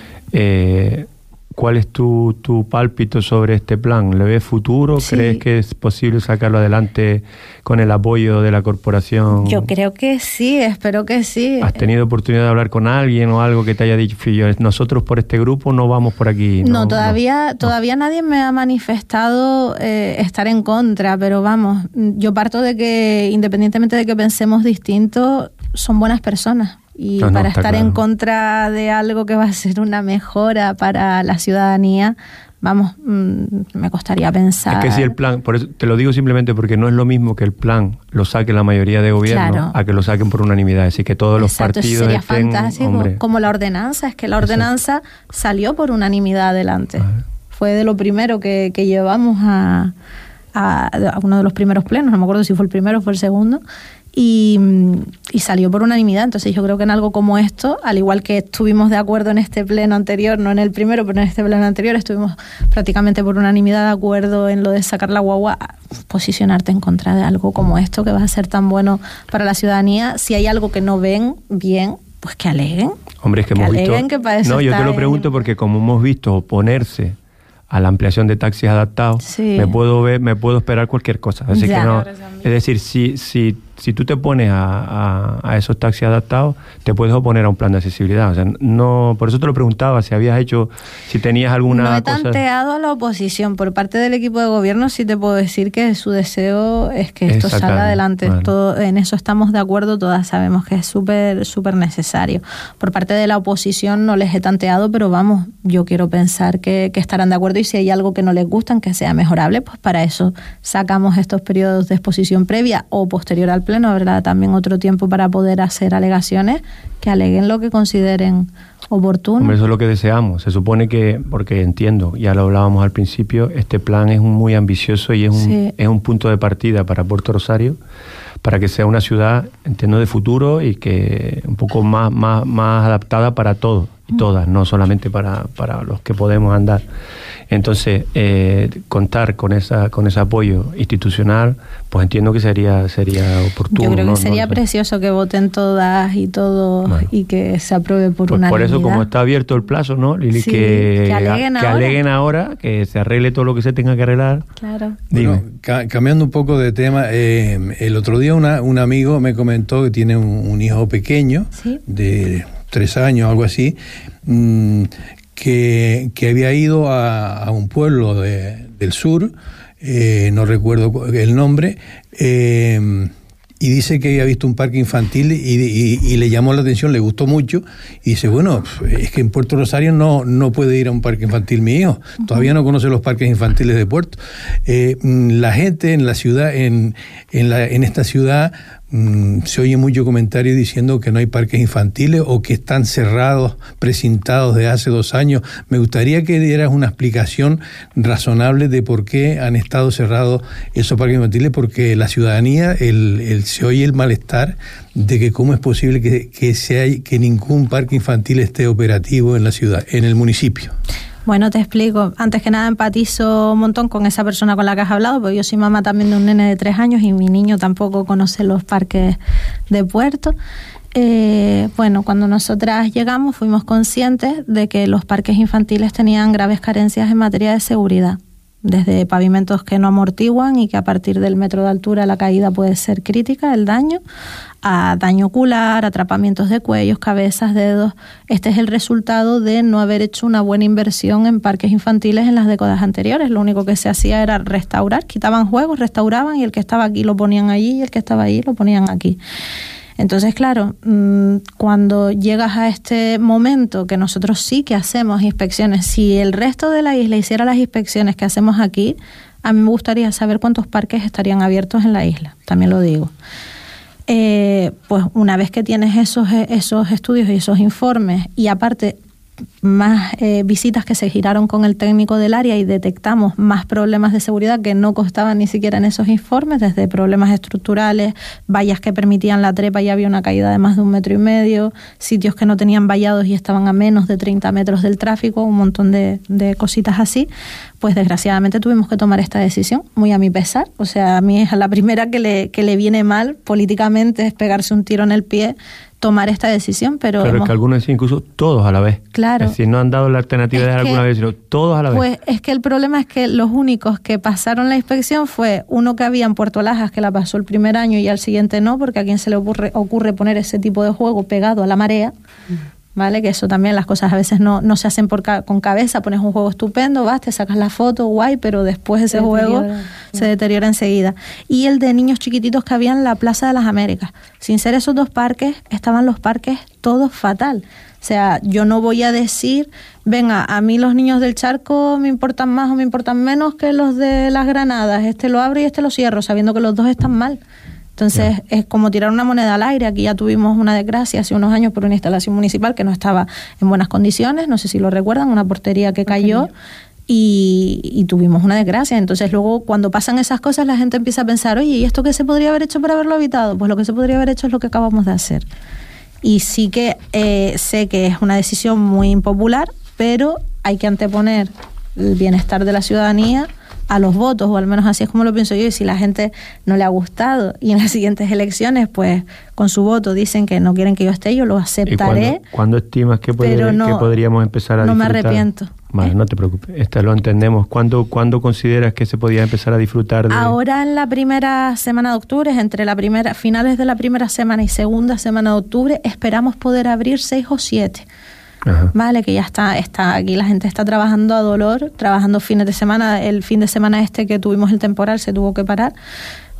Eh, ¿Cuál es tu, tu pálpito sobre este plan? ¿Le ves futuro? Sí. ¿Crees que es posible sacarlo adelante con el apoyo de la corporación? Yo creo que sí, espero que sí. ¿Has tenido oportunidad de hablar con alguien o algo que te haya dicho, nosotros por este grupo no vamos por aquí? No, no todavía, no. todavía nadie me ha manifestado eh, estar en contra, pero vamos, yo parto de que independientemente de que pensemos distinto, son buenas personas. Y no, para no, estar claro. en contra de algo que va a ser una mejora para la ciudadanía, vamos, mmm, me costaría pensar. Es que si el plan, por eso te lo digo simplemente porque no es lo mismo que el plan lo saque la mayoría de gobierno, claro, a que lo saquen por unanimidad, así que todos Exacto, los partidos sería estén, fantástico, hombre. Como la ordenanza, es que la ordenanza Exacto. salió por unanimidad adelante. Ajá. Fue de lo primero que, que llevamos a, a, a uno de los primeros plenos, no me acuerdo si fue el primero o fue el segundo. Y, y salió por unanimidad. Entonces yo creo que en algo como esto, al igual que estuvimos de acuerdo en este pleno anterior, no en el primero, pero en este pleno anterior estuvimos prácticamente por unanimidad de acuerdo en lo de sacar la guagua, posicionarte en contra de algo como esto que va a ser tan bueno para la ciudadanía. Si hay algo que no ven bien, pues que aleguen. Hombre, es que, que hemos visto... Que para eso no, yo te lo pregunto en... porque como hemos visto oponerse a la ampliación de taxis adaptados, sí. me puedo ver, me puedo esperar cualquier cosa. Así ya. que no, es decir, si, si, si tú te pones a, a, a esos taxis adaptados, te puedes oponer a un plan de accesibilidad. O sea, no, por eso te lo preguntaba, si habías hecho, si tenías alguna No he cosa... tanteado a la oposición. Por parte del equipo de gobierno sí te puedo decir que su deseo es que esto salga adelante. Vale. Todo, en eso estamos de acuerdo, todas sabemos que es súper, súper necesario. Por parte de la oposición no les he tanteado, pero vamos, yo quiero pensar que, que estarán de acuerdo, y si hay algo que no les gusta, que sea mejorable, pues para eso sacamos estos periodos de exposición previa o posterior al al Pleno, habrá también otro tiempo para poder hacer alegaciones que aleguen lo que consideren oportuno. Hombre, eso es lo que deseamos. Se supone que, porque entiendo, ya lo hablábamos al principio, este plan es muy ambicioso y es un, sí. es un punto de partida para Puerto Rosario, para que sea una ciudad, entiendo, de futuro y que un poco más, más, más adaptada para todos y todas, no solamente para, para los que podemos andar. Entonces, eh, contar con esa con ese apoyo institucional, pues entiendo que sería sería oportuno. Yo creo que ¿no? sería no sé. precioso que voten todas y todos, bueno, y que se apruebe por pues unanimidad. Por eso, como está abierto el plazo, ¿no, Lili? Sí, que, que aleguen, que ahora. aleguen ahora, que se arregle todo lo que se tenga que arreglar. Claro. Bueno, ca cambiando un poco de tema, eh, el otro día una, un amigo me comentó que tiene un, un hijo pequeño, ¿sí? de tres años, algo así, mmm, que, que había ido a, a un pueblo de, del sur, eh, no recuerdo el nombre, eh, y dice que había visto un parque infantil y, y, y le llamó la atención, le gustó mucho, y dice, bueno, es que en Puerto Rosario no, no puede ir a un parque infantil mi hijo, todavía no conoce los parques infantiles de Puerto. Eh, la gente en la ciudad, en, en, la, en esta ciudad, se oye mucho comentario diciendo que no hay parques infantiles o que están cerrados, precintados de hace dos años. Me gustaría que dieras una explicación razonable de por qué han estado cerrados esos parques infantiles, porque la ciudadanía, el, el, se oye el malestar de que cómo es posible que, que, sea, que ningún parque infantil esté operativo en la ciudad, en el municipio. Bueno, te explico. Antes que nada empatizo un montón con esa persona con la que has hablado, porque yo soy mamá también de un nene de tres años y mi niño tampoco conoce los parques de Puerto. Eh, bueno, cuando nosotras llegamos fuimos conscientes de que los parques infantiles tenían graves carencias en materia de seguridad, desde pavimentos que no amortiguan y que a partir del metro de altura la caída puede ser crítica, el daño, a daño ocular, atrapamientos de cuellos, cabezas, dedos. Este es el resultado de no haber hecho una buena inversión en parques infantiles en las décadas anteriores. Lo único que se hacía era restaurar, quitaban juegos, restauraban y el que estaba aquí lo ponían allí y el que estaba allí lo ponían aquí. Entonces, claro, cuando llegas a este momento que nosotros sí que hacemos inspecciones, si el resto de la isla hiciera las inspecciones que hacemos aquí, a mí me gustaría saber cuántos parques estarían abiertos en la isla, también lo digo. Eh, pues una vez que tienes esos, esos estudios y esos informes y aparte más eh, visitas que se giraron con el técnico del área y detectamos más problemas de seguridad que no constaban ni siquiera en esos informes, desde problemas estructurales, vallas que permitían la trepa y había una caída de más de un metro y medio, sitios que no tenían vallados y estaban a menos de treinta metros del tráfico, un montón de, de cositas así, pues desgraciadamente tuvimos que tomar esta decisión, muy a mi pesar. O sea, a mí es a la primera que le, que le viene mal políticamente, es pegarse un tiro en el pie, tomar esta decisión, pero... Pero hemos... es que algunos decían incluso todos a la vez. Claro. Es decir, no han dado la alternativa es de que, alguna vez, sino todos a la pues, vez. Pues es que el problema es que los únicos que pasaron la inspección fue uno que había en Puerto Lajas, que la pasó el primer año y al siguiente no, porque a quien se le ocurre, ocurre poner ese tipo de juego pegado a la marea, ¿vale? Que eso también, las cosas a veces no, no se hacen por ca con cabeza, pones un juego estupendo, vas, te sacas la foto, guay, pero después ese se juego deteriora. se deteriora enseguida. Y el de niños chiquititos que había en la Plaza de las Américas. Sin ser esos dos parques, estaban los parques todos fatal. O sea, yo no voy a decir, venga, a mí los niños del Charco me importan más o me importan menos que los de las Granadas. Este lo abro y este lo cierro, sabiendo que los dos están mal. Entonces, yeah. es como tirar una moneda al aire. Aquí ya tuvimos una desgracia hace unos años por una instalación municipal que no estaba en buenas condiciones, no sé si lo recuerdan, una portería que cayó y, y tuvimos una desgracia. Entonces, luego, cuando pasan esas cosas, la gente empieza a pensar, oye, ¿y esto qué se podría haber hecho para haberlo evitado? Pues lo que se podría haber hecho es lo que acabamos de hacer. Y sí que eh, sé que es una decisión muy impopular, pero hay que anteponer el bienestar de la ciudadanía a los votos, o al menos así es como lo pienso yo, y si la gente no le ha gustado y en las siguientes elecciones pues con su voto dicen que no quieren que yo esté, yo lo aceptaré. ¿Y cuándo, ¿cuándo estimas que, puede, no, que podríamos empezar a no disfrutar? No me arrepiento. Vale, ¿Eh? No te preocupes, esto lo entendemos. ¿Cuándo, ¿Cuándo consideras que se podía empezar a disfrutar de...? Ahora en la primera semana de octubre, entre la primera finales de la primera semana y segunda semana de octubre, esperamos poder abrir seis o siete. Ajá. Vale, que ya está, está aquí la gente está trabajando a dolor, trabajando fines de semana. El fin de semana este que tuvimos el temporal se tuvo que parar,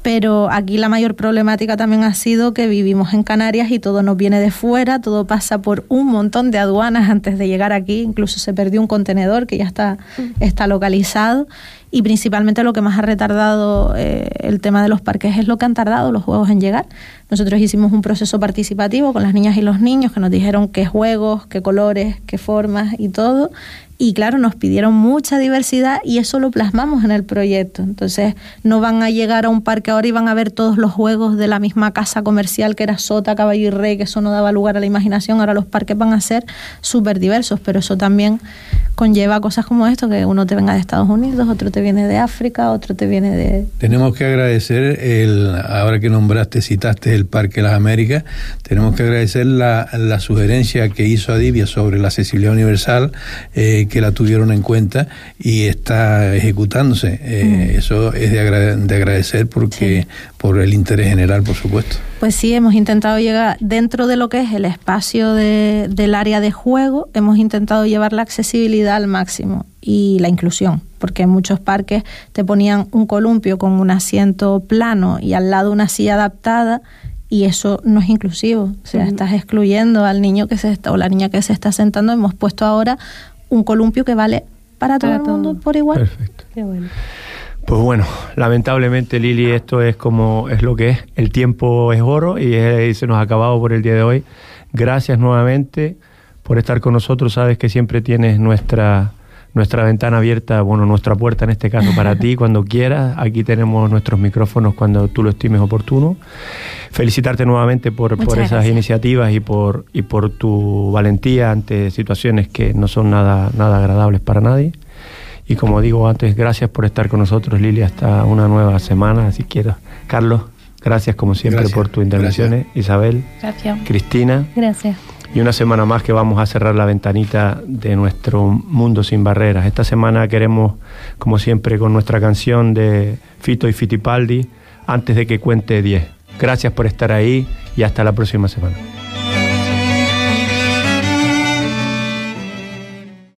Pero aquí la mayor problemática también ha sido que vivimos en Canarias y todo nos viene de fuera, todo pasa por un montón de aduanas antes de llegar aquí, incluso se perdió un contenedor que ya está, está localizado, y principalmente lo que más ha retardado eh, el tema de los parques es lo que han tardado los juegos en llegar. Nosotros hicimos un proceso participativo con las niñas y los niños que nos dijeron qué juegos, qué colores, qué formas y todo. Y claro, nos pidieron mucha diversidad y eso lo plasmamos en el proyecto. Entonces, no van a llegar a un parque ahora y van a ver todos los juegos de la misma casa comercial que era Sota, Caballo y Rey, que eso no daba lugar a la imaginación. Ahora los parques van a ser súper diversos, pero eso también conlleva cosas como esto, que uno te venga de Estados Unidos, otro te viene de África, otro te viene de... Tenemos que agradecer, el ahora que nombraste, citaste el Parque Las Américas, tenemos que agradecer la, la sugerencia que hizo Adivia sobre la accesibilidad universal, eh, que la tuvieron en cuenta y está ejecutándose. Eh, mm. Eso es de, agrade- de agradecer porque sí. Por el interés general, por supuesto. Pues sí, hemos intentado llegar dentro de lo que es el espacio de, del área de juego, hemos intentado llevar la accesibilidad al máximo y la inclusión, porque en muchos parques te ponían un columpio con un asiento plano y al lado una silla adaptada, y eso no es inclusivo, o sea, uh-huh. estás excluyendo al niño que se está, o la niña que se está sentando. Hemos puesto ahora un columpio que vale para, para todo el mundo por igual. Perfecto. Qué bueno. Pues bueno, lamentablemente, Lili, esto es como es lo que es. El tiempo es oro y, es, y se nos ha acabado por el día de hoy. Gracias nuevamente por estar con nosotros. Sabes que siempre tienes nuestra nuestra ventana abierta, bueno, nuestra puerta en este caso para ti cuando quieras. Aquí tenemos nuestros micrófonos cuando tú lo estimes oportuno. Felicitarte nuevamente por, por esas gracias. iniciativas y por y por tu valentía ante situaciones que no son nada nada agradables para nadie. Y como digo antes, gracias por estar con nosotros, Lili, hasta una nueva semana, si quieres. Carlos, gracias como siempre gracias. por tus intervenciones. Gracias. Isabel, gracias. Cristina. Gracias. Y una semana más que vamos a cerrar la ventanita de nuestro mundo sin barreras. Esta semana queremos, como siempre, con nuestra canción de Fito y Fitipaldi, Antes de que cuente diez. Gracias por estar ahí y hasta la próxima semana.